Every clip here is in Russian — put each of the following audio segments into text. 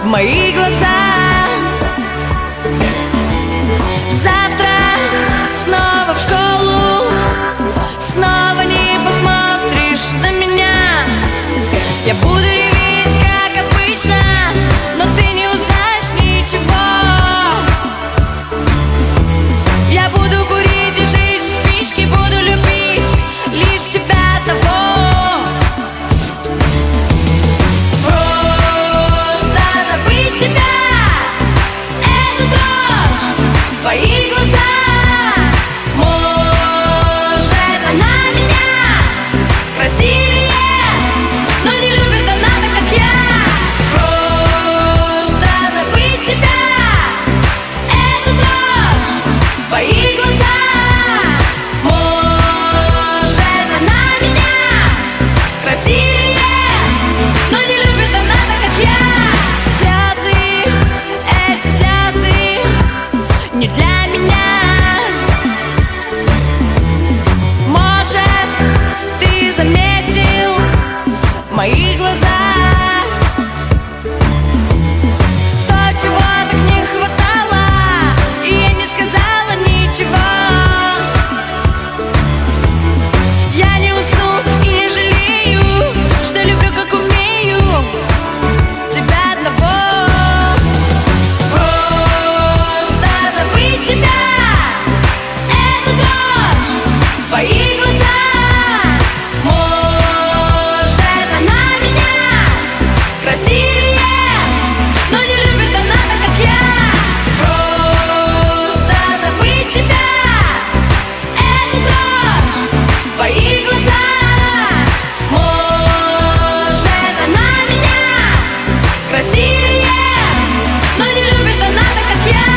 мои глаза. Завтра снова в школу, снова не посмотришь на меня. Я буду реветь, как обычно, но ты не узнаешь ничего. Я буду курить и жечь спички, буду любить лишь тебя одного. Просто забыть тебя — это дрожь в твоих глазах. Может, она меня красивее, но не любит она так, как я. Просто забыть тебя — это дрожь в твоих глазах. Может, она меня красивее, но не любит она так, как я. Слезы, эти слезы не для меня. Может, ты заметил в моих глазах то, чего так не хватало, и я не сказала ничего. Я не усну и не жалею, что люблю, как умею, тебя одного. Просто забыть тебя — это дрожь в твоих глазах. Может, она меня красивее, но не любит она так, как я. Просто забыть тебя — это дрожь в твоих глазах. Может, она меня красивее, но не любит она так, как я.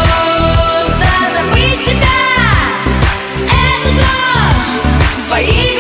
Просто забыть тебя — это дрожь в твоих